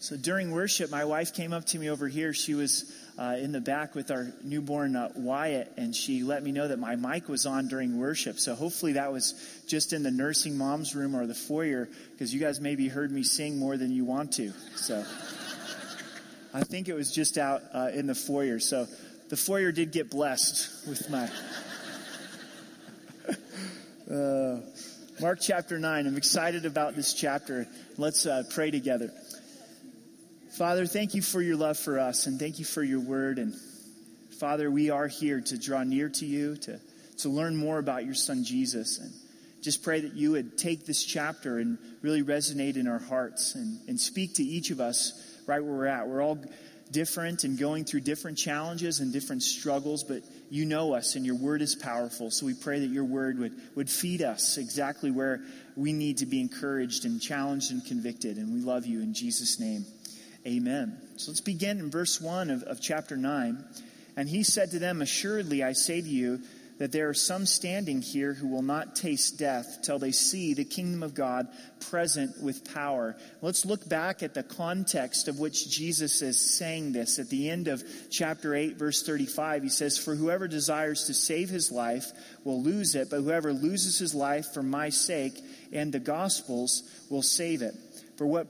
So during worship, my wife came up to me over here. She was in the back with our newborn Wyatt, and she let me know that my mic was on during worship. So hopefully that was just in the nursing mom's room or the foyer, because you guys maybe heard me sing more than you want to. So I think it was just out in the foyer. So the foyer did get blessed with my... Mark chapter 9. I'm excited about this chapter. Let's pray together. Father, thank you for your love for us, and thank you for your word. And Father, we are here to draw near to you, to learn more about your son Jesus. And just pray that you would take this chapter and really resonate in our hearts and speak to each of us right where we're at. We're all different and going through different challenges and different struggles, but you know us and your word is powerful. So we pray that your word would feed us exactly where we need to be encouraged and challenged and convicted. And we love you in Jesus' name. Amen. So let's begin in verse 1 of chapter 9. And he said to them, "Assuredly, I say to you that there are some standing here who will not taste death till they see the kingdom of God present with power." Let's look back at the context of which Jesus is saying this. At the end of chapter 8, verse 35, he says, "For whoever desires to save his life will lose it, but whoever loses his life for my sake and the gospel's will save it. For what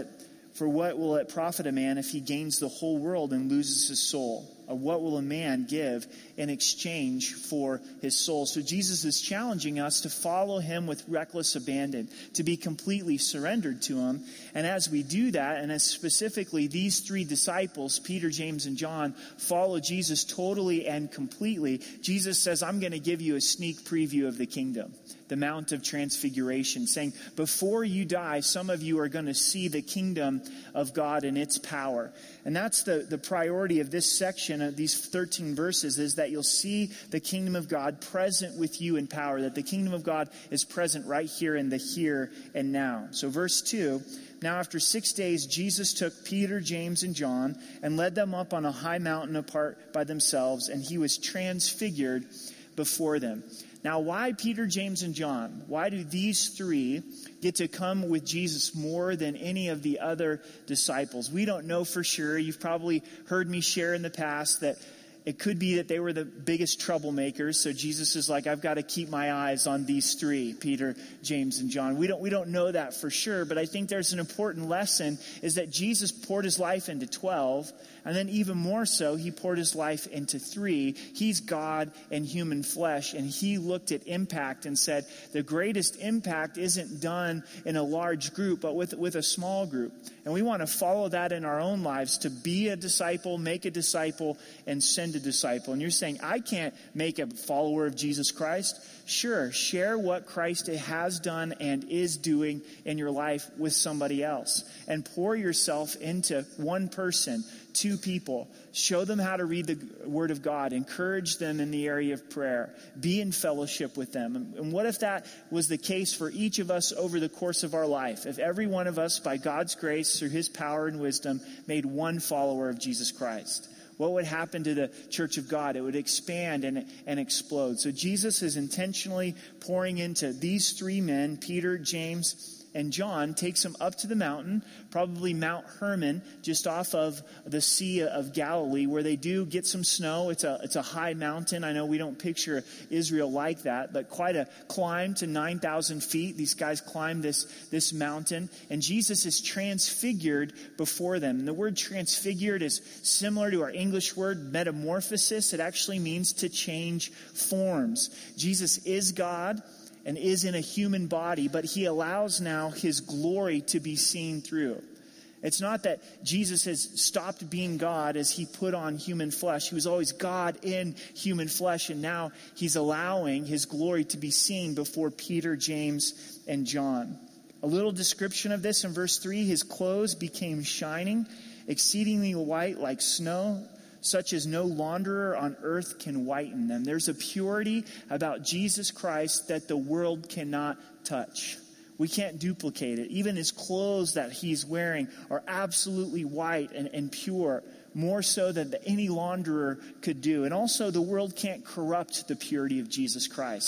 will it profit a man if he gains the whole world and loses his soul? Or what will a man give in exchange for his soul?" So Jesus is challenging us to follow him with reckless abandon, to be completely surrendered to him. And as we do that, and as specifically these three disciples, Peter, James, and John, follow Jesus totally and completely, Jesus says, "I'm going to give you a sneak preview of the kingdom." The Mount of Transfiguration, saying, before you die, some of you are going to see the kingdom of God and its power. And that's the priority of this section of these 13 verses, is that you'll see the kingdom of God present with you in power, that the kingdom of God is present right here in the here and now. So verse 2, "Now after 6 days, Jesus took Peter, James, and John and led them up on a high mountain apart by themselves, and he was transfigured before them." Now, why Peter, James, and John? Why do these three get to come with Jesus more than any of the other disciples? We don't know for sure. You've probably heard me share in the past that it could be that they were the biggest troublemakers. So Jesus is like, I've got to keep my eyes on these three, Peter, James, and John. We don't know that for sure, but I think there's an important lesson, is that Jesus poured his life into 12, and then even more so, he poured his life into 3. He's God in human flesh, and he looked at impact and said, the greatest impact isn't done in a large group, but with a small group. And we want to follow that in our own lives, to be a disciple, make a disciple, and send a disciple. And you're saying, I can't make a follower of Jesus Christ. Sure, share what Christ has done and is doing in your life with somebody else. And pour yourself into one person, 2 people. Show them how to read the Word of God. Encourage them in the area of prayer. Be in fellowship with them. And what if that was the case for each of us over the course of our life? If every one of us, by God's grace, through his power and wisdom, made one follower of Jesus Christ? What would happen to the church of God? It would expand and explode. So Jesus is intentionally pouring into these 3 men, Peter, James, and John, takes them up to the mountain, probably Mount Hermon, just off of the Sea of Galilee, where they do get some snow. It's a high mountain. I know we don't picture Israel like that, but quite a climb to 9,000 feet. These guys climb this mountain, and Jesus is transfigured before them. And the word transfigured is similar to our English word metamorphosis. It actually means to change forms. Jesus is God and is in a human body, but he allows now his glory to be seen through. It's not that Jesus has stopped being God as he put on human flesh. He was always God in human flesh, and now he's allowing his glory to be seen before Peter, James, and John. A little description of this in verse 3, his clothes became shining, exceedingly white like snow, such as no launderer on earth can whiten them. There's a purity about Jesus Christ that the world cannot touch. We can't duplicate it. Even his clothes that he's wearing are absolutely white and pure, more so than any launderer could do. And also, the world can't corrupt the purity of Jesus Christ.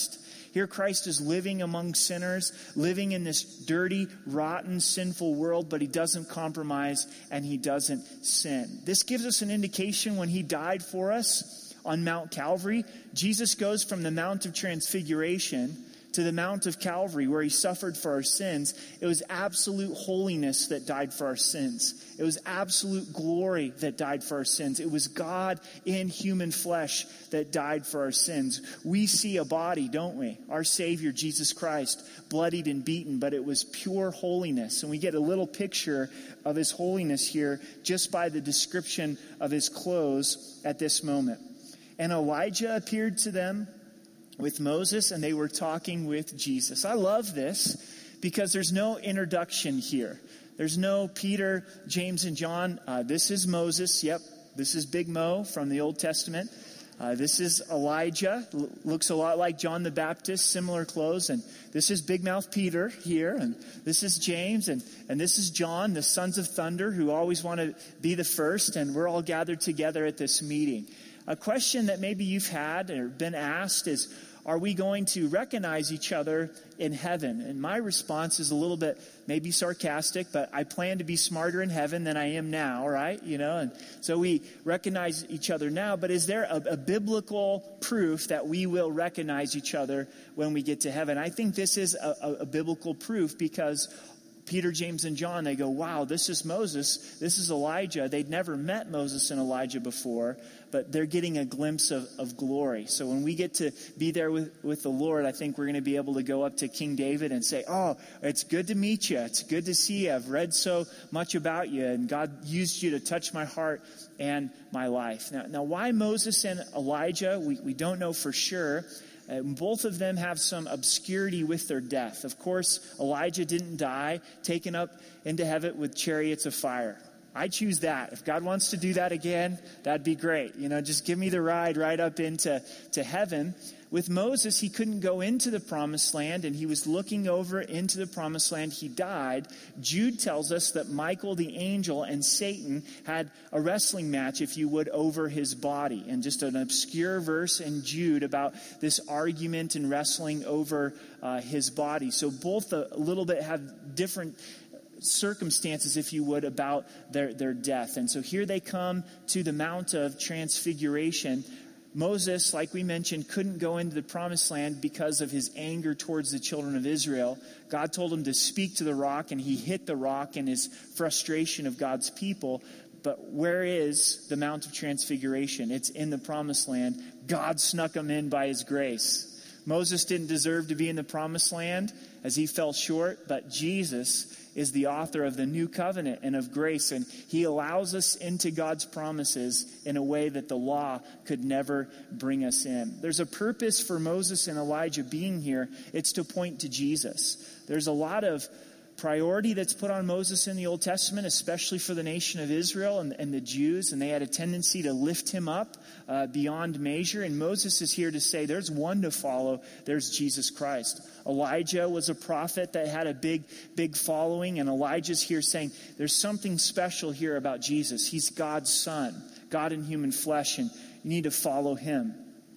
Here Christ is living among sinners, living in this dirty, rotten, sinful world, but he doesn't compromise and he doesn't sin. This gives us an indication when he died for us on Mount Calvary. Jesus goes from the Mount of Transfiguration to the Mount of Calvary, where he suffered for our sins. It was absolute holiness that died for our sins. It was absolute glory that died for our sins. It was God in human flesh that died for our sins. We see a body, don't we? Our Savior, Jesus Christ, bloodied and beaten, but it was pure holiness. And we get a little picture of his holiness here just by the description of his clothes at this moment. And Elijah appeared to them with Moses, and they were talking with Jesus. I love this because there's no introduction here. There's no Peter, James, and John. This is Moses. Yep, this is Big Mo from the Old Testament. This is Elijah. Looks a lot like John the Baptist, similar clothes. And this is Big Mouth Peter here. And this is James. And this is John, the sons of thunder, who always want to be the first. And we're all gathered together at this meeting. A question that maybe you've had or been asked is, are we going to recognize each other in heaven? And my response is a little bit maybe sarcastic, but I plan to be smarter in heaven than I am now, right? And so we recognize each other now, but is there a biblical proof that we will recognize each other when we get to heaven? I think this is a biblical proof because Peter, James, and John, they go, wow, this is Moses, this is Elijah. They'd never met Moses and Elijah before, but they're getting a glimpse of glory. So when we get to be there with the Lord, I think we're going to be able to go up to King David and say, oh, it's good to meet you. It's good to see you. I've read so much about you, and God used you to touch my heart and my life. Now why Moses and Elijah? We don't know for sure. Both of them have some obscurity with their death. Of course, Elijah didn't die, taken up into heaven with chariots of fire. I choose that. If God wants to do that again, that'd be great. Just give me the ride right up into heaven. With Moses, he couldn't go into the promised land, and he was looking over into the promised land. He died. Jude tells us that Michael the angel and Satan had a wrestling match, if you would, over his body. And just an obscure verse in Jude about this argument and wrestling over his body. So both a little bit have different circumstances, if you would, about their death. And so here they come to the Mount of Transfiguration. Moses, like we mentioned, couldn't go into the promised land because of his anger towards the children of Israel. God told him to speak to the rock, and he hit the rock in his frustration of God's people. But where is the Mount of Transfiguration? It's in the promised land. God snuck him in by his grace. Moses didn't deserve to be in the promised land as he fell short, but Jesus is the author of the new covenant and of grace, and he allows us into God's promises in a way that the law could never bring us in. There's a purpose for Moses and Elijah being here. It's to point to Jesus. There's a lot of priority that's put on Moses in the Old Testament, especially for the nation of Israel and the Jews, and they had a tendency to lift him up beyond measure. And Moses is here to say there's one to follow. There's Jesus Christ. Elijah was a prophet that had a big following, and Elijah's here saying there's something special here about Jesus. He's God's son, God in human flesh, and you need to follow him.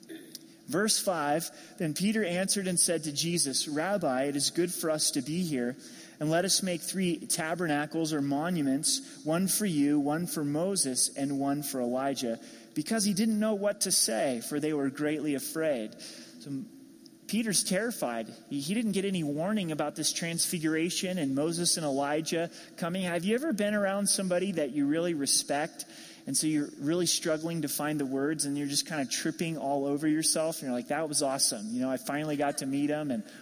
Verse 5, then Peter answered and said to Jesus, Rabbi, it is good for us to be here. And let us make 3 tabernacles or monuments, one for you, one for Moses, and one for Elijah. Because he didn't know what to say, for they were greatly afraid. So Peter's terrified. He didn't get any warning about this transfiguration and Moses and Elijah coming. Have you ever been around somebody that you really respect, and so you're really struggling to find the words, and you're just kind of tripping all over yourself, and you're like, that was awesome. I finally got to meet him, and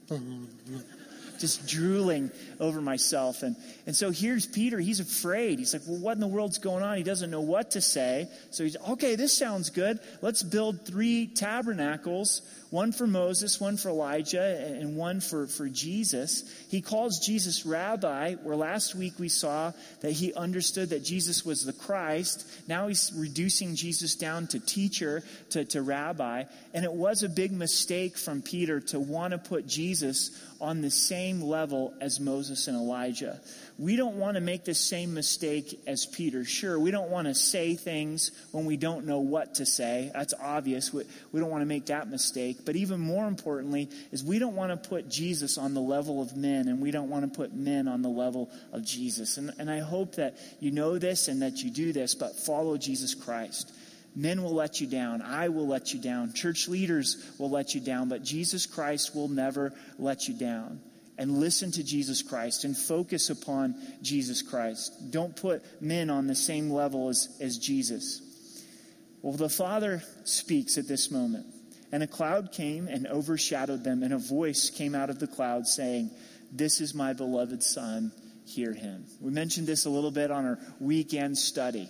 just drooling over myself. And so here's Peter. He's afraid. He's like, well, what in the world's going on? He doesn't know what to say. So he's, okay, this sounds good. Let's build 3 tabernacles, one for Moses, one for Elijah, and one for Jesus. He calls Jesus Rabbi, where last week we saw that he understood that Jesus was the Christ. Now he's reducing Jesus down to teacher, to Rabbi. And it was a big mistake from Peter to want to put Jesus on the same level as Moses and Elijah. We don't want to make the same mistake as Peter. Sure, we don't want to say things when we don't know what to say. That's obvious. We don't want to make that mistake. But even more importantly is we don't want to put Jesus on the level of men, and we don't want to put men on the level of Jesus. And I hope that you know this and that you do this, but follow Jesus Christ. Men will let you down. I will let you down. Church leaders will let you down, but Jesus Christ will never let you down. And listen to Jesus Christ and focus upon Jesus Christ. Don't put men on the same level as Jesus. Well, the Father speaks at this moment. And a cloud came and overshadowed them, and a voice came out of the cloud saying, "This is my beloved Son, hear him." We mentioned this a little bit on our weekend study.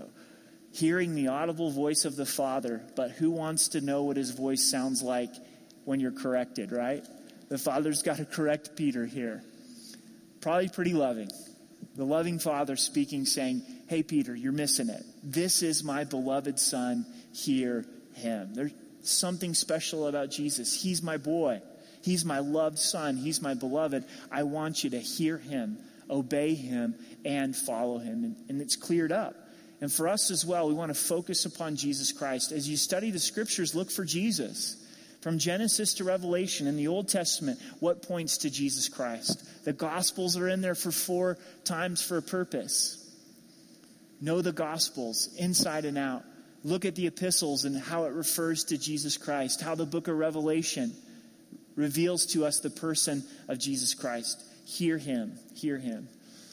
Hearing the audible voice of the Father, but who wants to know what his voice sounds like when you're corrected, right? The Father's got to correct Peter here. Probably pretty loving. The loving Father speaking, saying, "Hey, Peter, you're missing it. This is my beloved Son. Hear him." There's something special about Jesus. He's my boy. He's my loved Son. He's my beloved. I want you to hear him, obey him, and follow him. And it's cleared up. And for us as well, we want to focus upon Jesus Christ. As you study the scriptures, look for Jesus. From Genesis to Revelation in the Old Testament, what points to Jesus Christ? The Gospels are in there for 4 times for a purpose. Know the Gospels inside and out. Look at the epistles and how it refers to Jesus Christ. How the book of Revelation reveals to us the person of Jesus Christ. Hear him. Hear him.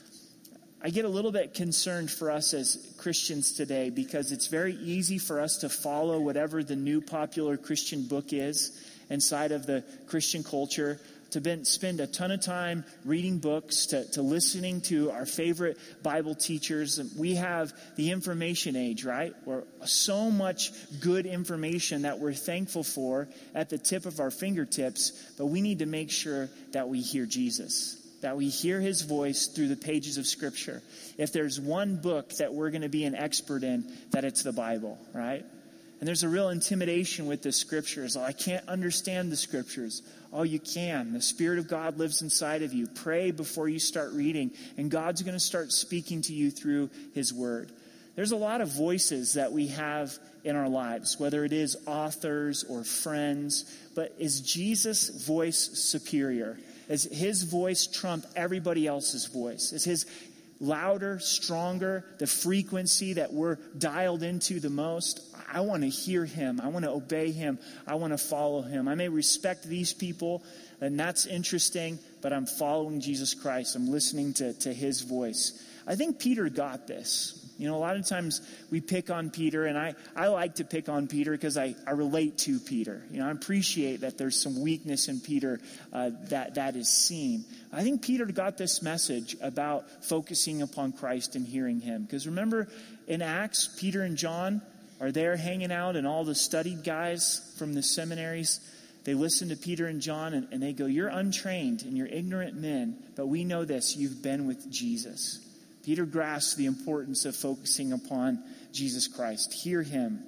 I get a little bit concerned for us as Christians today because it's very easy for us to follow whatever the new popular Christian book is inside of the Christian culture, to spend a ton of time reading books, to listening to our favorite Bible teachers. We have the information age, right? Where so much good information that we're thankful for at the tip of our fingertips, but we need to make sure that we hear Jesus. That we hear his voice through the pages of Scripture. If there's one book that we're going to be an expert in, that it's the Bible, right? And there's a real intimidation with the Scriptures. Oh, I can't understand the Scriptures. Oh, you can. The Spirit of God lives inside of you. Pray before you start reading, and God's going to start speaking to you through his word. There's a lot of voices that we have in our lives, whether it is authors or friends, but is Jesus' voice superior? Is his voice trump everybody else's voice? Is his louder, stronger, the frequency that we're dialed into the most? I want to hear him. I want to obey him. I want to follow him. I may respect these people, and that's interesting, but I'm following Jesus Christ. I'm listening to his voice. I think Peter got this. A lot of times we pick on Peter, and I like to pick on Peter because I relate to Peter. I appreciate that there's some weakness in Peter that is seen. I think Peter got this message about focusing upon Christ and hearing him. Because remember in Acts, Peter and John are there hanging out, and all the studied guys from the seminaries, they listen to Peter and John, and they go, "You're untrained and you're ignorant men, but we know this, you've been with Jesus." Peter grasped the importance of focusing upon Jesus Christ. Hear him.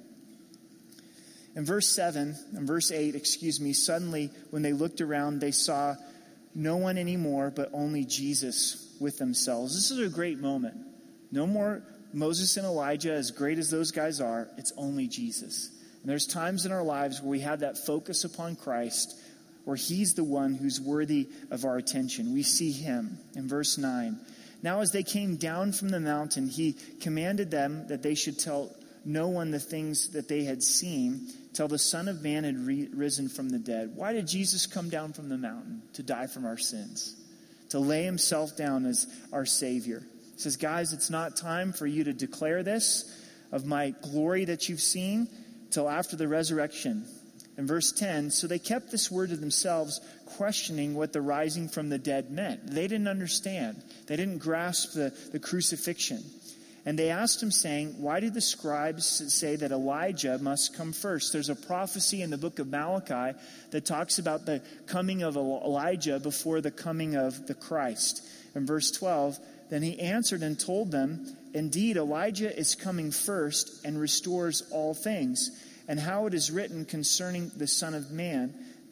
In verse 8, suddenly when they looked around, they saw no one anymore, but only Jesus with themselves. This is a great moment. No more Moses and Elijah, as great as those guys are. It's only Jesus. And there's times in our lives where we have that focus upon Christ, where he's the one who's worthy of our attention. We see him. In verse 9, now as they came down from the mountain, he commanded them that they should tell no one the things that they had seen till the Son of Man had risen from the dead. Why did Jesus come down from the mountain? To die from our sins. To lay himself down as our Savior. He says, guys, it's not time for you to declare this of my glory that you've seen till after the resurrection. In verse 10, so they kept this word to themselves, questioning what the rising from the dead meant. They didn't understand. They didn't grasp the crucifixion. And they asked him, saying, why did the scribes say that Elijah must come first? There's a prophecy in the book of Malachi that talks about the coming of Elijah before the coming of the Christ. In verse 12, then he answered and told them, indeed, Elijah is coming first and restores all things. And how it is written concerning the Son of Man,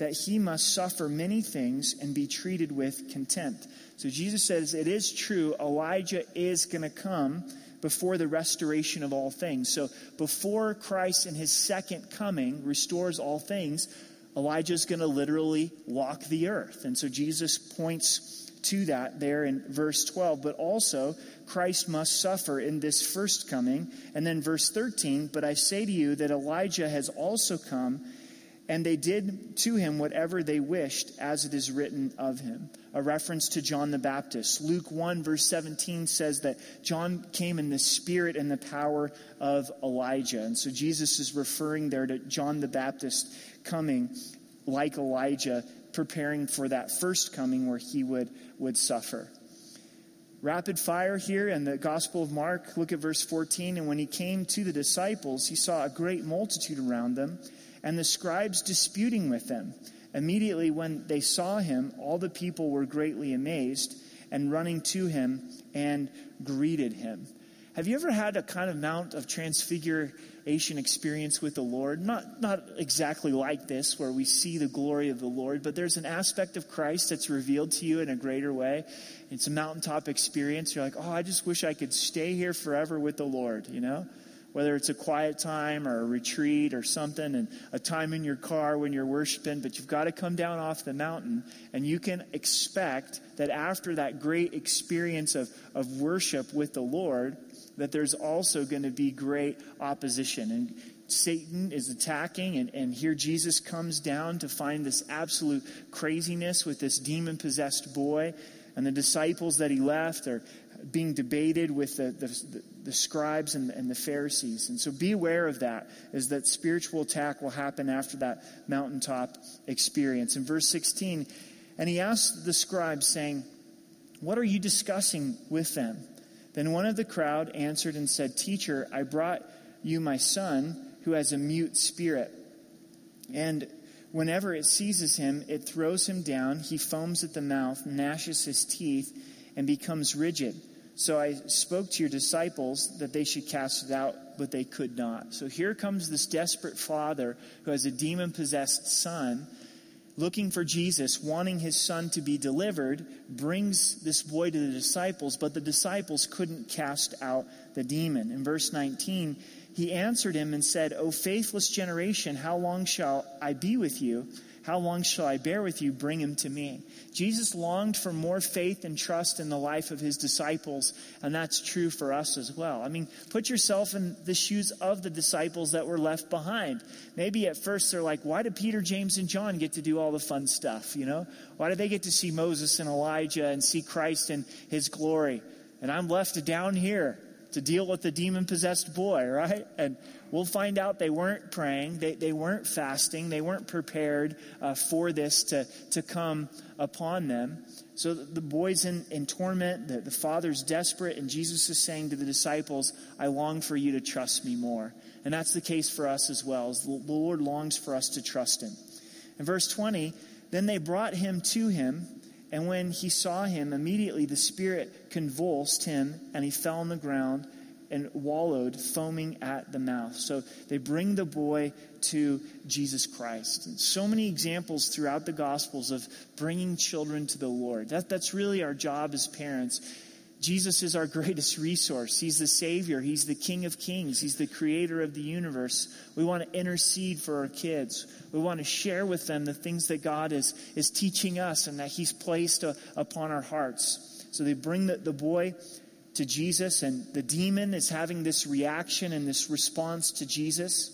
that he must suffer many things and be treated with contempt. So Jesus says it is true, Elijah is going to come before the restoration of all things. So before Christ in his second coming restores all things, Elijah's going to literally walk the earth. And so Jesus points to that there in verse 12. But also, Christ must suffer in this first coming. And then verse 13, but I say to you that Elijah has also come, and they did to him whatever they wished, as it is written of him. A reference to John the Baptist. Luke 1 verse 17 says that John came in the spirit and the power of Elijah. And so Jesus is referring there to John the Baptist coming like Elijah, preparing for that first coming where he would suffer. Rapid fire here in the Gospel of Mark. Look at verse 14. And when he came to the disciples, he saw a great multitude around them, and the scribes disputing with them. Immediately when they saw him, all the people were greatly amazed, and running to him and greeted him. Have you ever had a kind of Mount of Transfiguration experience with the Lord? Not exactly like this, where we see the glory of the Lord, but there's an aspect of Christ that's revealed to you in a greater way. It's a mountaintop experience. You're like, oh, I just wish I could stay here forever with the Lord, you know? Whether it's a quiet time or a retreat or something, and a time in your car when you're worshiping, but you've got to come down off the mountain, and you can expect that after that great experience of worship with the Lord, that there's also going to be great opposition. And Satan is attacking, and here Jesus comes down to find this absolute craziness with this demon-possessed boy, and the disciples that he left are being debated with the scribes and the Pharisees. And so be aware of that, is that spiritual attack will happen after that mountaintop experience. In verse 16, and he asked the scribes, saying, what are you discussing with them? Then one of the crowd answered and said, Teacher, I brought you my son who has a mute spirit. And whenever it seizes him, it throws him down. He foams at the mouth, gnashes his teeth, and becomes rigid. So I spoke to your disciples that they should cast it out, but they could not. So here comes this desperate father who has a demon-possessed son, looking for Jesus, wanting his son to be delivered, brings this boy to the disciples, but the disciples couldn't cast out the demon. In verse 19, he answered him and said, O faithless generation, how long shall I be with you? How long shall I bear with you? Bring him to me. Jesus longed for more faith and trust in the life of his disciples, and that's true for us as well. I mean, put yourself in the shoes of the disciples that were left behind. Maybe at first they're like, why did Peter, James, and John get to do all the fun stuff, you know? Why did they get to see Moses and Elijah and see Christ in his glory? And I'm left down here to deal with the demon-possessed boy, right? And we'll find out they weren't praying, they weren't fasting, they weren't prepared for this to come upon them. So the boy's in torment, the father's desperate, and Jesus is saying to the disciples, I long for you to trust me more. And that's the case for us as well, as the Lord longs for us to trust him. In verse 20, then they brought him to him, and when he saw him, immediately the spirit convulsed him, and he fell on the ground and wallowed, foaming at the mouth. So they bring the boy to Jesus Christ. And so many examples throughout the Gospels of bringing children to the Lord. That's really our job as parents. Jesus is our greatest resource. He's the Savior. He's the King of Kings. He's the creator of the universe. We want to intercede for our kids. We want to share with them the things that God is teaching us and that he's placed upon our hearts. So they bring the boy to Jesus, and the demon is having this reaction and this response to Jesus.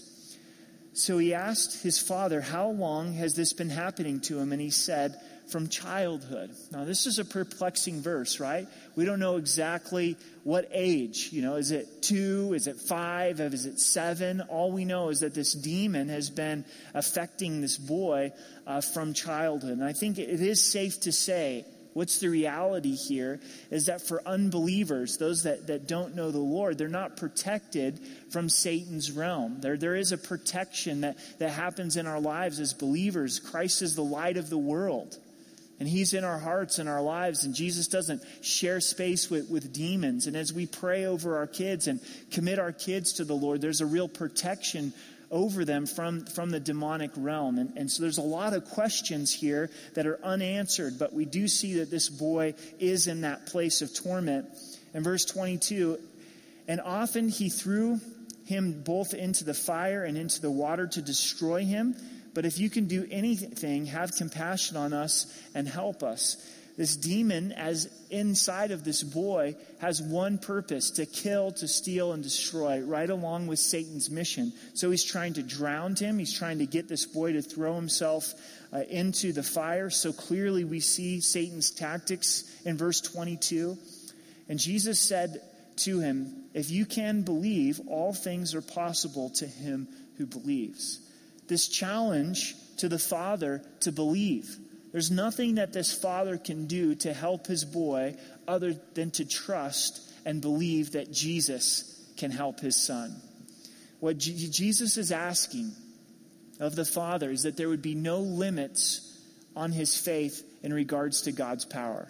So he asked his father, how long has this been happening to him? And he said, from childhood. Now, this is a perplexing verse, right? We don't know exactly what age. You know, is it 2? Is it 5? Is it 7? All we know is that this demon has been affecting this boy from childhood. And I think it is safe to say, what's the reality here is that for unbelievers, those that don't know the Lord, they're not protected from Satan's realm. There is a protection that happens in our lives as believers. Christ is the light of the world. And he's in our hearts and our lives. And Jesus doesn't share space with demons. And as we pray over our kids and commit our kids to the Lord, there's a real protection over them from the demonic realm. And so there's a lot of questions here that are unanswered, but we do see that this boy is in that place of torment. In verse 22, and often he threw him both into the fire and into the water to destroy him. But if you can do anything, have compassion on us and help us. This demon, as inside of this boy, has one purpose: to kill, to steal, and destroy, right along with Satan's mission. So he's trying to drown him. He's trying to get this boy to throw himself into the fire. So clearly we see Satan's tactics in verse 22. And Jesus said to him, if you can believe, all things are possible to him who believes. This challenge to the father to believe. There's nothing that this father can do to help his boy other than to trust and believe that Jesus can help his son. What Jesus is asking of the father is that there would be no limits on his faith in regards to God's power.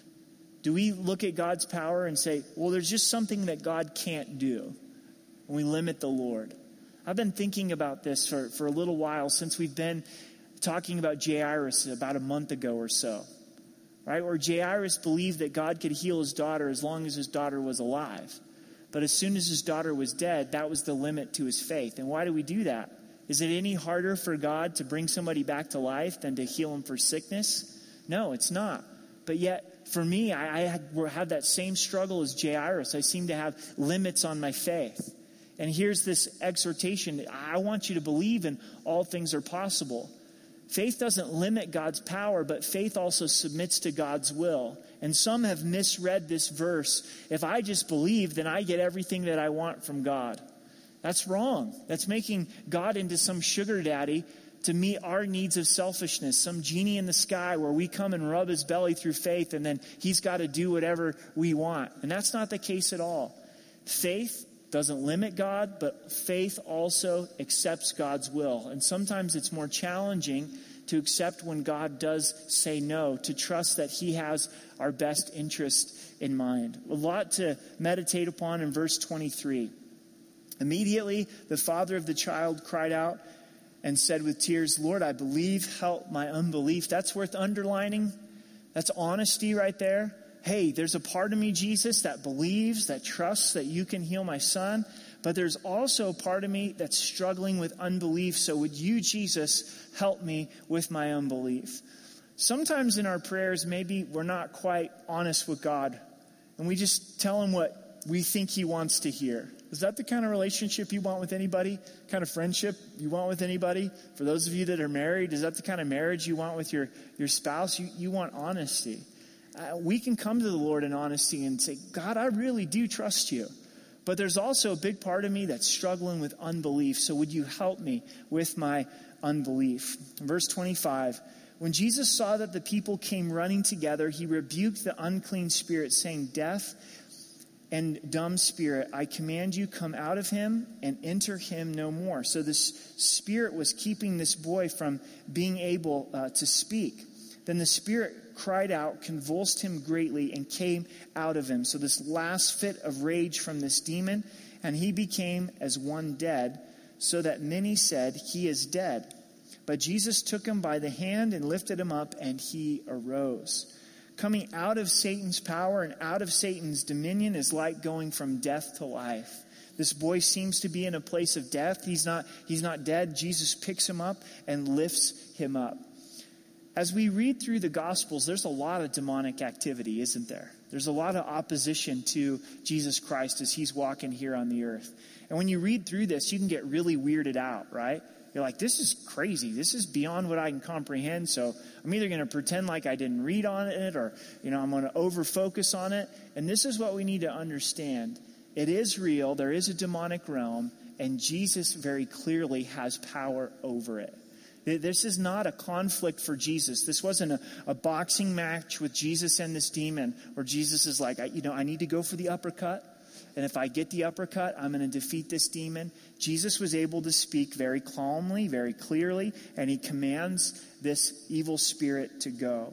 Do we look at God's power and say, well, there's just something that God can't do, and we limit the Lord? I've been thinking about this for a little while, since we've been talking about Jairus about a month ago or so, right? Where Jairus believed that God could heal his daughter as long as his daughter was alive. But as soon as his daughter was dead, that was the limit to his faith. And why do we do that? Is it any harder for God to bring somebody back to life than to heal him for sickness? No, it's not. But yet, for me, I had that same struggle as Jairus. I seem to have limits on my faith. And here's this exhortation. I want you to believe in all things are possible. Faith doesn't limit God's power, but faith also submits to God's will. And some have misread this verse. If I just believe, then I get everything that I want from God. That's wrong. That's making God into some sugar daddy to meet our needs of selfishness, some genie in the sky where we come and rub his belly through faith, and then he's got to do whatever we want. And that's not the case at all. Faith doesn't limit God, but faith also accepts God's will. And sometimes it's more challenging to accept when God does say no, to trust that he has our best interest in mind. A lot to meditate upon in verse 23. Immediately, the father of the child cried out and said with tears, Lord, I believe, help my unbelief. That's worth underlining. That's honesty right there. Hey, there's a part of me, Jesus, that believes, that trusts that you can heal my son. But there's also a part of me that's struggling with unbelief. So would you, Jesus, help me with my unbelief? Sometimes in our prayers, maybe we're not quite honest with God. And we just tell him what we think he wants to hear. Is that the kind of relationship you want with anybody? Kind of friendship you want with anybody? For those of you that are married, is that the kind of marriage you want with your spouse? You want honesty. We can come to the Lord in honesty and say, God, I really do trust you. But there's also a big part of me that's struggling with unbelief. So would you help me with my unbelief? Verse 25, when Jesus saw that the people came running together, he rebuked the unclean spirit, saying, deaf and dumb spirit, I command you, come out of him and enter him no more. So this spirit was keeping this boy from being able to speak. Then the spirit cried out, convulsed him greatly, and came out of him. So this last fit of rage from this demon, and he became as one dead, so that many said, he is dead. But Jesus took him by the hand and lifted him up, and he arose. Coming out of Satan's power and out of Satan's dominion is like going from death to life. This boy seems to be in a place of death. He's not dead. Jesus picks him up and lifts him up. As we read through the Gospels, there's a lot of demonic activity, isn't there? There's a lot of opposition to Jesus Christ as he's walking here on the earth. And when you read through this, you can get really weirded out, right? You're like, this is crazy. This is beyond what I can comprehend. So I'm either going to pretend like I didn't read on it, or, I'm going to over-focus on it. And this is what we need to understand. It is real. There is a demonic realm, and Jesus very clearly has power over it. This is not a conflict for Jesus. This wasn't a boxing match with Jesus and this demon where Jesus is like, I need to go for the uppercut. And if I get the uppercut, I'm going to defeat this demon. Jesus was able to speak very calmly, very clearly, and he commands this evil spirit to go.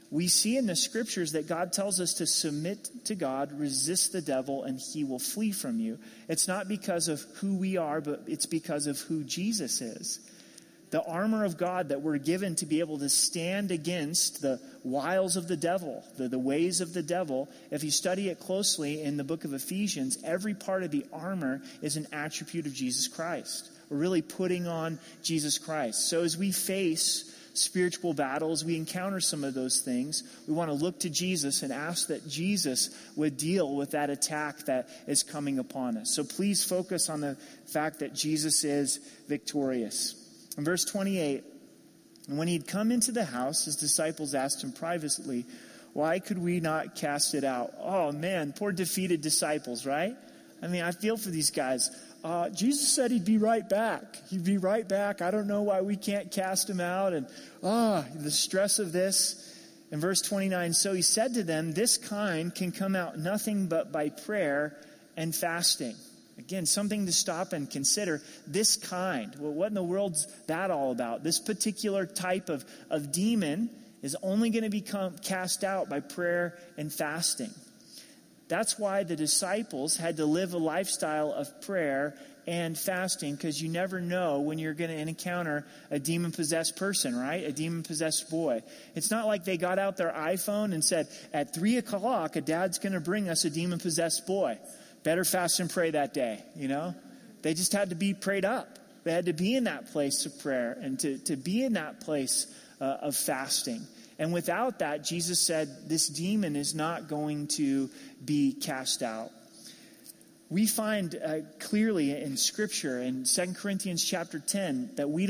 we see in the scriptures that God tells us to submit to God, resist the devil, and he will flee from you. It's not because of who we are, but it's because of who Jesus is. The armor of God that we're given to be able to stand against the wiles of the devil, the ways of the devil. If you study it closely in the book of Ephesians, every part of the armor is an attribute of Jesus Christ. We're really putting on Jesus Christ. So as we face spiritual battles, we encounter some of those things, we want to look to Jesus and ask that Jesus would deal with that attack that is coming upon us. So please focus on the fact that Jesus is victorious. In verse 28, and when he'd come into the house, his disciples asked him privately, why could we not cast it out? Oh man, poor defeated disciples, right? I mean, I feel for these guys. Jesus said he'd be right back. He'd be right back. I don't know why we can't cast him out. And the stress of this. In verse 29, so he said to them, this kind can come out nothing but by prayer and fasting. Again, something to stop and consider. This kind. Well, what in the world's that all about? This particular type of demon is only going to become cast out by prayer and fasting. That's why the disciples had to live a lifestyle of prayer and fasting, because you never know when you're going to encounter a demon-possessed person, right? A demon-possessed boy. It's not like they got out their iPhone and said, at 3 o'clock, a dad's going to bring us a demon-possessed boy. Better fast and pray that day, you know? They just had to be prayed up. They had to be in that place of prayer and to be in that place of fasting. And without that, Jesus said, this demon is not going to be cast out. We find clearly in Scripture, in 2 Corinthians chapter 10, that we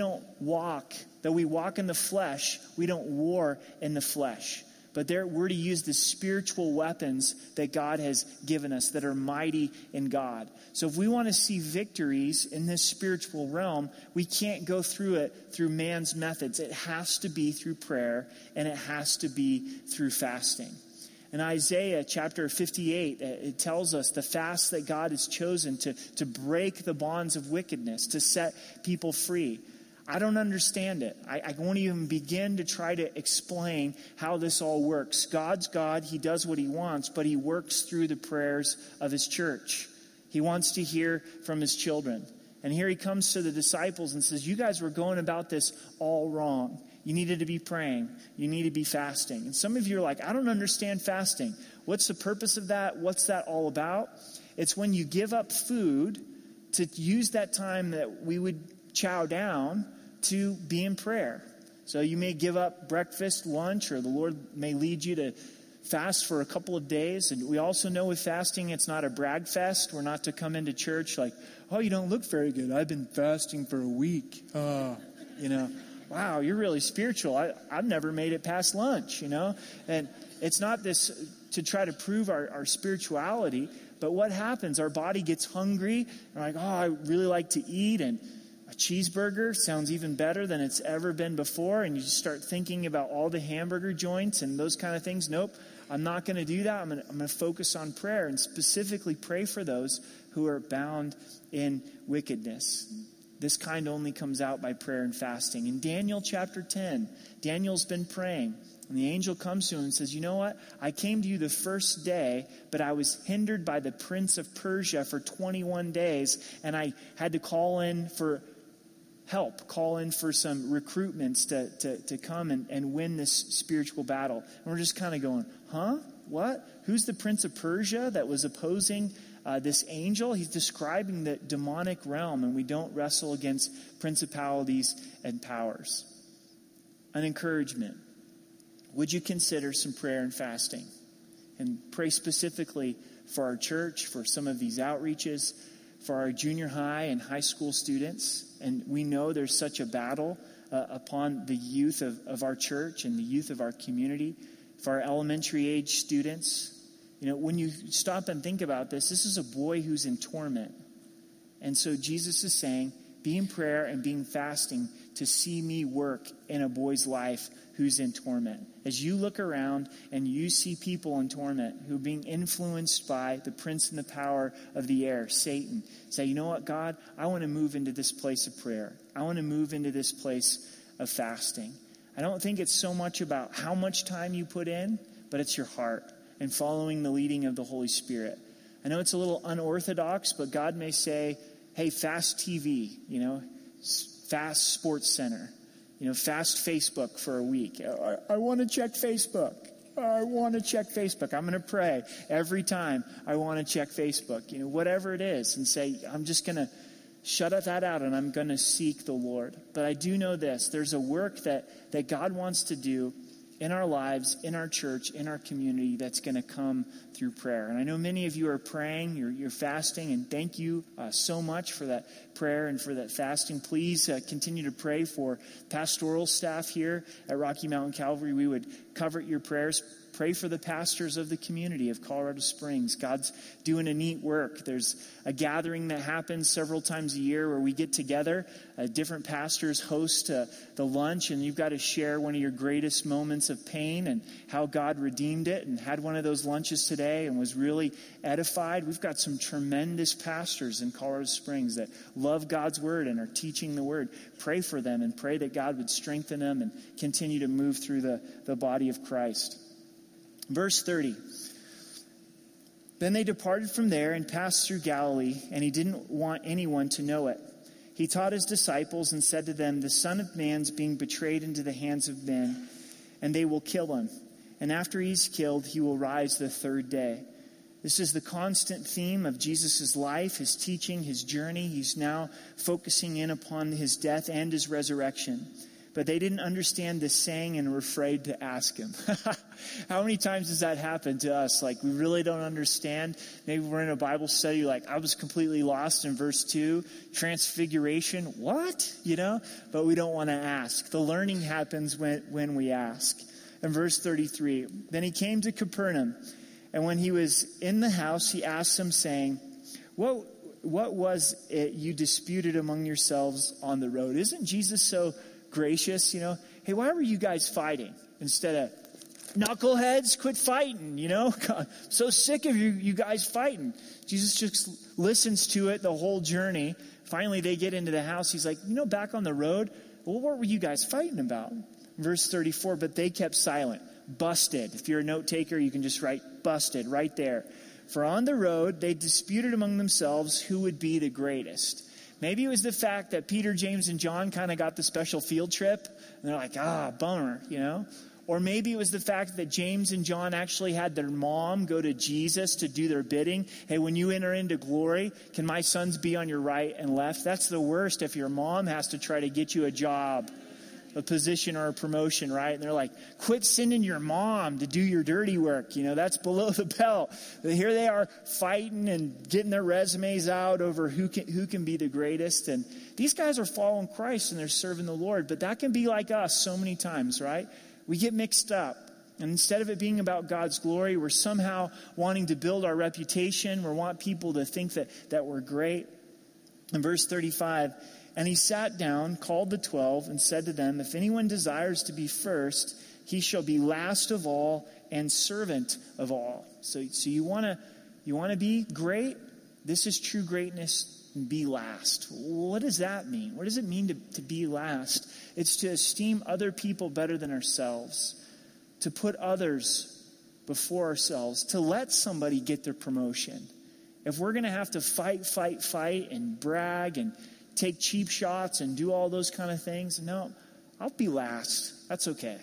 walk in the flesh, we don't war in the flesh. But we're to use the spiritual weapons that God has given us that are mighty in God. So if we want to see victories in this spiritual realm, we can't go through it through man's methods. It has to be through prayer, and it has to be through fasting. In Isaiah chapter 58, it tells us the fast that God has chosen to break the bonds of wickedness, to set people free. I don't understand it. I won't even begin to try to explain how this all works. God's God. He does what he wants, but he works through the prayers of his church. He wants to hear from his children. And here he comes to the disciples and says, you guys were going about this all wrong. You needed to be praying. You need to be fasting. And some of you are like, I don't understand fasting. What's the purpose of that? What's that all about? It's when you give up food to use that time that we would chow down to be in prayer. So you may give up breakfast, lunch, or the Lord may lead you to fast for a couple of days. And we also know with fasting, it's not a brag fest. We're not to come into church like, oh, you don't look very good. I've been fasting for a week. Wow, you're really spiritual. I've never made it past lunch, And it's not this to try to prove our spirituality. But what happens? Our body gets hungry. We're like, oh, I really like to eat. And a cheeseburger sounds even better than it's ever been before. And you just start thinking about all the hamburger joints and those kind of things. Nope, I'm not going to do that. I'm going to focus on prayer and specifically pray for those who are bound in wickedness. This kind only comes out by prayer and fasting. In Daniel chapter 10, Daniel's been praying. And the angel comes to him and says, you know what? I came to you the first day, but I was hindered by the prince of Persia for 21 days. And I had to call in for help, call in for some recruitments to come and win this spiritual battle. And we're just kind of going, huh? What? Who's the prince of Persia that was opposing this angel? He's describing the demonic realm, and we don't wrestle against principalities and powers. An encouragement. Would you consider some prayer and fasting? And pray specifically for our church, for some of these outreaches, for our junior high and high school students. And we know there's such a battle upon the youth of our church and the youth of our community. For our elementary age students, when you stop and think about this is a boy who's in torment. And so Jesus is saying, be in prayer and be in fasting to see me work in a boy's life who's in torment. As you look around and you see people in torment who are being influenced by the prince and the power of the air, Satan, say, you know what, God, I want to move into this place of prayer. I want to move into this place of fasting. I don't think it's so much about how much time you put in, but it's your heart and following the leading of the Holy Spirit. I know it's a little unorthodox, but God may say, hey, fast TV, fast Sports Center, fast Facebook for a week. I want to check Facebook. I want to check Facebook. I'm going to pray every time I want to check Facebook, whatever it is, and say, I'm just going to shut that out and I'm going to seek the Lord. But I do know this. There's a work that God wants to do in our lives, in our church, in our community that's going to come through prayer. And I know many of you are praying, you're fasting, and thank you so much for that prayer and for that fasting. Please continue to pray for pastoral staff here at Rocky Mountain Calvary. We would covet your prayers. Pray for the pastors of the community of Colorado Springs. God's doing a neat work. There's a gathering that happens several times a year where we get together. Different pastors host the lunch, and you've got to share one of your greatest moments of pain and how God redeemed it, and had one of those lunches today and was really edified. We've got some tremendous pastors in Colorado Springs that love God's word and are teaching the word. Pray for them and pray that God would strengthen them and continue to move through the body of Christ. Verse 30. Then they departed from there and passed through Galilee, and he didn't want anyone to know it. He taught his disciples and said to them, the Son of Man's being betrayed into the hands of men, and they will kill him. And after he's killed, he will rise the third day. This is the constant theme of Jesus' life, his teaching, his journey. He's now focusing in upon his death and his resurrection. But they didn't understand this saying and were afraid to ask him. How many times does that happen to us? Like, we really don't understand. Maybe we're in a Bible study, like, I was completely lost in verse 2. Transfiguration, what? But we don't want to ask. The learning happens when we ask. In verse 33, then he came to Capernaum, and when he was in the house, he asked them, saying, What was it you disputed among yourselves on the road? Isn't Jesus so gracious? Hey, why were you guys fighting? Instead of, knuckleheads, quit fighting, God, so sick of you guys fighting. Jesus just listens to it the whole journey. Finally, they get into the house. He's like, back on the road, well, what were you guys fighting about? Verse 34, but they kept silent. Busted. If you're a note taker, you can just write busted right there. For on the road, they disputed among themselves who would be the greatest. Maybe it was the fact that Peter, James, and John kind of got the special field trip. And they're like, bummer, Or maybe it was the fact that James and John actually had their mom go to Jesus to do their bidding. Hey, when you enter into glory, can my sons be on your right and left? That's the worst if your mom has to try to get you a job, a position, or a promotion, right? And they're like, quit sending your mom to do your dirty work. That's below the belt. But here they are fighting and getting their resumes out over who can be the greatest. And these guys are following Christ and they're serving the Lord. But that can be like us so many times, right? We get mixed up. And instead of it being about God's glory, we're somehow wanting to build our reputation. We want people to think that we're great. In verse 35, and he sat down, called the 12, and said to them, if anyone desires to be first, he shall be last of all and servant of all. So you want to be great? This is true greatness. Be last. What does that mean? What does it mean to be last? It's to esteem other people better than ourselves, to put others before ourselves, to let somebody get their promotion. If we're going to have to fight and brag and take cheap shots and do all those kind of things, no, I'll be last. That's okay.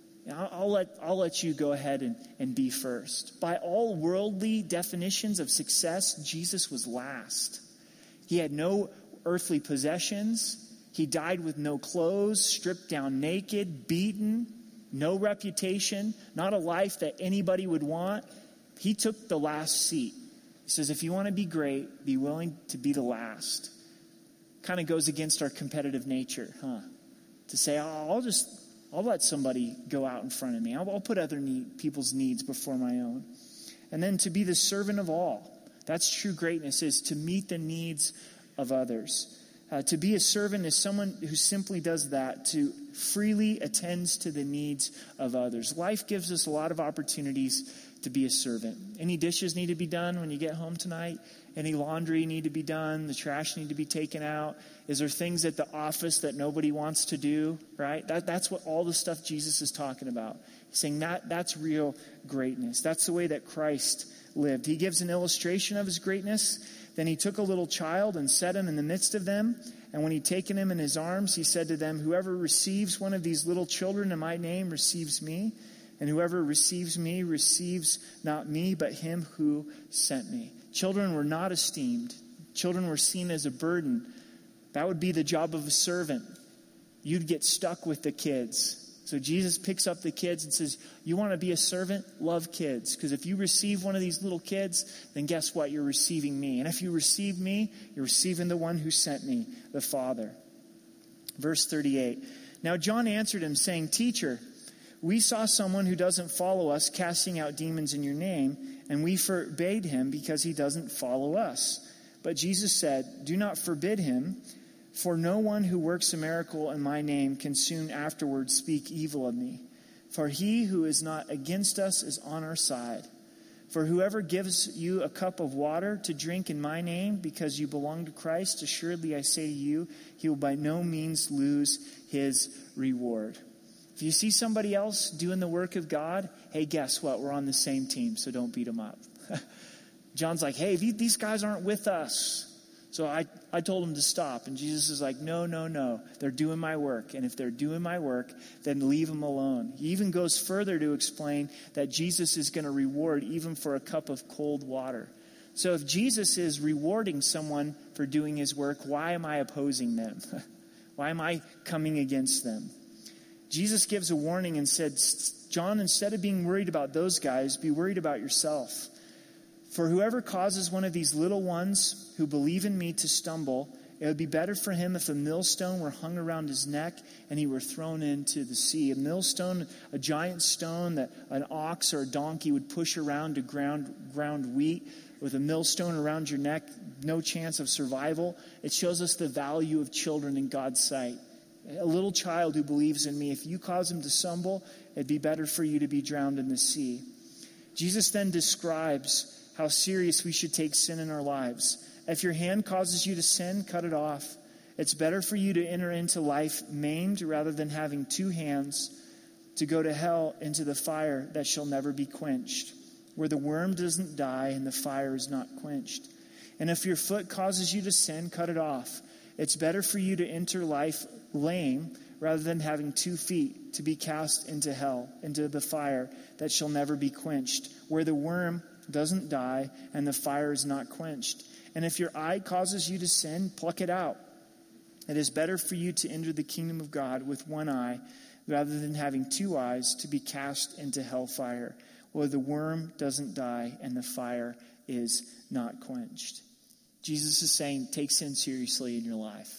I'll let you go ahead and be first. By all worldly definitions of success, Jesus was last. He had no earthly possessions. He died with no clothes, stripped down naked, beaten, no reputation, not a life that anybody would want. He took the last seat. He says, if you want to be great, be willing to be the last. Kind of goes against our competitive nature, huh? To say, I'll let somebody go out in front of me. I'll put other people's needs before my own. And then to be the servant of all. That's true greatness, is to meet the needs of others. To be a servant is someone who simply does that, to freely attends to the needs of others. Life gives us a lot of opportunities to be a servant. Any dishes need to be done when you get home tonight? Any laundry need to be done? The trash need to be taken out? Is there things at the office that nobody wants to do, right? That's what all the stuff Jesus is talking about. He's saying that's real greatness. That's the way that Christ lived. He gives an illustration of his greatness. Then he took a little child and set him in the midst of them. And when he'd taken him in his arms, he said to them, "Whoever receives one of these little children in my name receives me. And whoever receives me receives not me, but him who sent me." Children were not esteemed. Children were seen as a burden. That would be the job of a servant. You'd get stuck with the kids. So Jesus picks up the kids and says, you want to be a servant? Love kids. Because if you receive one of these little kids, then guess what? You're receiving me. And if you receive me, you're receiving the one who sent me, the Father. Verse 38. Now John answered him, saying, "Teacher, we saw someone who doesn't follow us casting out demons in your name, and we forbade him because he doesn't follow us." But Jesus said, "Do not forbid him, for no one who works a miracle in my name can soon afterwards speak evil of me. For he who is not against us is on our side. For whoever gives you a cup of water to drink in my name because you belong to Christ, assuredly I say to you, he will by no means lose his reward." If you see somebody else doing the work of God, hey, guess what? We're on the same team, so don't beat them up. John's like, hey, these guys aren't with us. So I told him to stop. And Jesus is like, no. They're doing my work. And if they're doing my work, then leave them alone. He even goes further to explain that Jesus is going to reward even for a cup of cold water. So if Jesus is rewarding someone for doing his work, why am I opposing them? Why am I coming against them? Jesus gives a warning and said, John, instead of being worried about those guys, be worried about yourself. For whoever causes one of these little ones who believe in me to stumble, it would be better for him if a millstone were hung around his neck and he were thrown into the sea. A millstone, a giant stone that an ox or a donkey would push around to ground wheat. With a millstone around your neck, no chance of survival. It shows us the value of children in God's sight. A little child who believes in me, if you cause him to stumble, it'd be better for you to be drowned in the sea. Jesus then describes how serious we should take sin in our lives. If your hand causes you to sin, cut it off. It's better for you to enter into life maimed rather than having two hands to go to hell into the fire that shall never be quenched, where the worm doesn't die and the fire is not quenched. And if your foot causes you to sin, cut it off. It's better for you to enter life lame rather than having 2 feet to be cast into hell, into the fire that shall never be quenched, where the worm doesn't die and the fire is not quenched. And if your eye causes you to sin, pluck it out. It is better for you to enter the kingdom of God with one eye rather than having 2 eyes to be cast into hellfire, where the worm doesn't die and the fire is not quenched. Jesus is saying, take sin seriously in your life.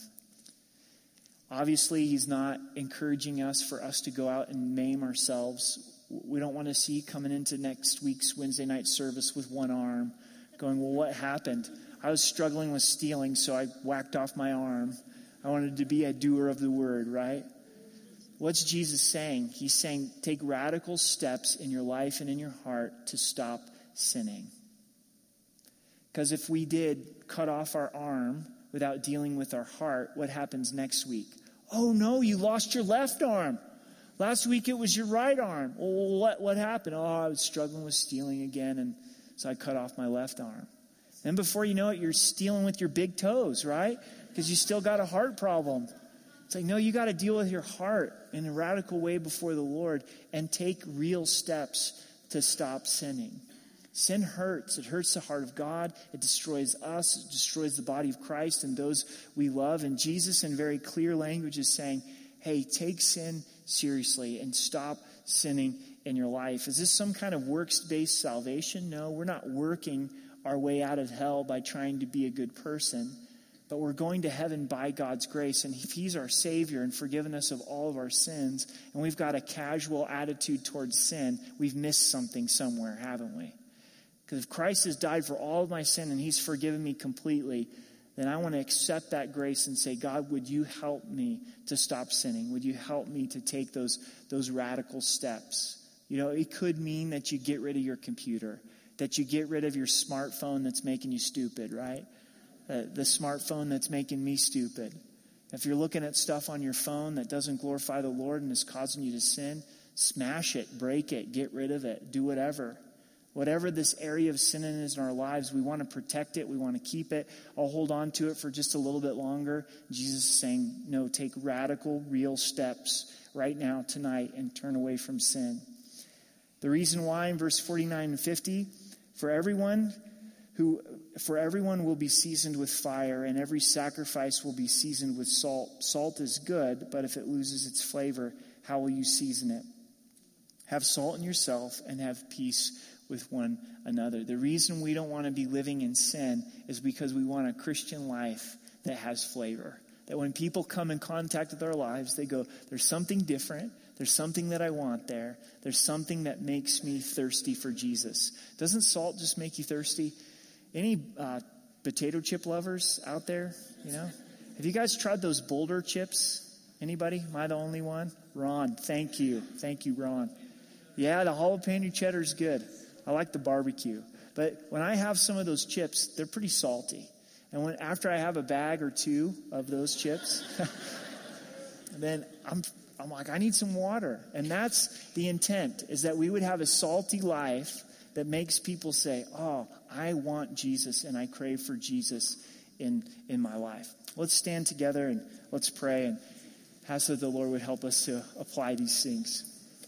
Obviously, he's not encouraging us for us to go out and maim ourselves. We don't want to see coming into next week's Wednesday night service with one arm, going, well, what happened? I was struggling with stealing, so I whacked off my arm. I wanted to be a doer of the word, right? What's Jesus saying? He's saying, take radical steps in your life and in your heart to stop sinning. Because if we did cut off our arm without dealing with our heart, what happens next week? Oh no, you lost your left arm. Last week it was your right arm. Well, what happened? Oh, I was struggling with stealing again, and so I cut off my left arm. Then before you know it, you're stealing with your big toes, right? Because you still got a heart problem. It's like, no, you got to deal with your heart in a radical way before the Lord and take real steps to stop sinning. Sin hurts. It hurts the heart of God. It destroys us. It destroys the body of Christ and those we love. And Jesus, in very clear language, is saying, hey, take sin seriously and stop sinning in your life. Is this some kind of works-based salvation? No, we're not working our way out of hell by trying to be a good person. But we're going to heaven by God's grace. And if he's our Savior and forgiven us of all of our sins, and we've got a casual attitude towards sin, we've missed something somewhere, haven't we? Because if Christ has died for all of my sin and he's forgiven me completely, then I want to accept that grace and say, God, would you help me to stop sinning? Would you help me to take those radical steps It could mean that you get rid of your computer, that you get rid of your smartphone that's making you stupid, right? The smartphone that's making me stupid. If you're looking at stuff on your phone that doesn't glorify the Lord and is causing you to sin, smash it, break it, get rid of it, do whatever. Whatever this area of sin is in our lives, we want to protect it. We want to keep it. I'll hold on to it for just a little bit longer. Jesus is saying, no, take radical, real steps right now, tonight, and turn away from sin. The reason why in verse 49 and 50, for everyone will be seasoned with fire, and every sacrifice will be seasoned with salt. Salt is good, but if it loses its flavor, how will you season it? Have salt in yourself and have peace with one another. The reason we don't want to be living in sin is because we want a Christian life that has flavor. That when people come in contact with our lives, they go, there's something different. There's something that I want there. There's something that makes me thirsty for Jesus. Doesn't salt just make you thirsty? Any potato chip lovers out there? Have you guys tried those Boulder chips? Anybody? Am I the only one? Ron, thank you. Thank you, Ron. Yeah, the jalapeno cheddar is good. I like the barbecue. But when I have some of those chips, they're pretty salty. And after I have a bag or two of those chips, then I'm like, I need some water. And that's the intent, is that we would have a salty life that makes people say, oh, I want Jesus and I crave for Jesus in my life. Let's stand together and let's pray and ask that the Lord would help us to apply these things.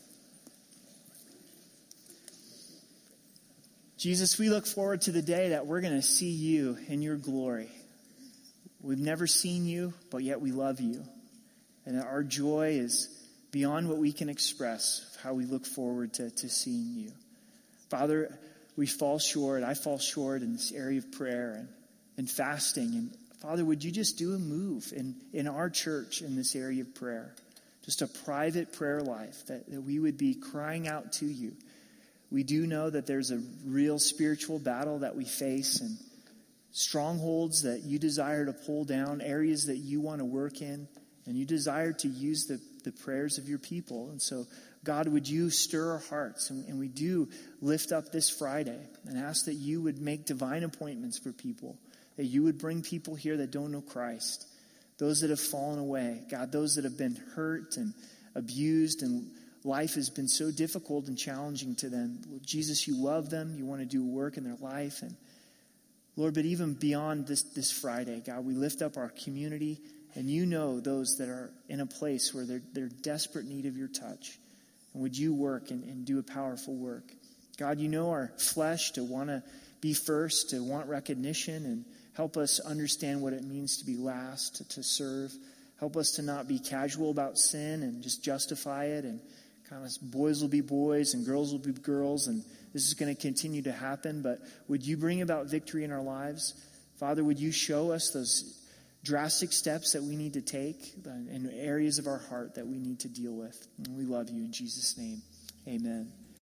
Jesus, we look forward to the day that we're going to see you in your glory. We've never seen you, but yet we love you. And our joy is beyond what we can express of how we look forward to seeing you. Father, we fall short. I fall short in this area of prayer and fasting. And Father, would you just do a move in our church in this area of prayer? Just a private prayer life, that we would be crying out to you. We do know that there's a real spiritual battle that we face and strongholds that you desire to pull down, areas that you want to work in, and you desire to use the prayers of your people. And so, God, would you stir our hearts? And we do lift up this Friday and ask that you would make divine appointments for people, that you would bring people here that don't know Christ, those that have fallen away, God, those that have been hurt and abused and life has been so difficult and challenging to them. Jesus, you love them. You want to do work in their life. And Lord, but even beyond this Friday, God, we lift up our community. And you know those that are in a place where they're desperate need of your touch. And would you work and do a powerful work? God, you know our flesh to want to be first, to want recognition, and help us understand what it means to be last, to serve. Help us to not be casual about sin and just justify it, and kind of boys will be boys and girls will be girls, and this is going to continue to happen. But would you bring about victory in our lives? Father, would you show us those drastic steps that we need to take in areas of our heart that we need to deal with? And we love you in Jesus' name. Amen.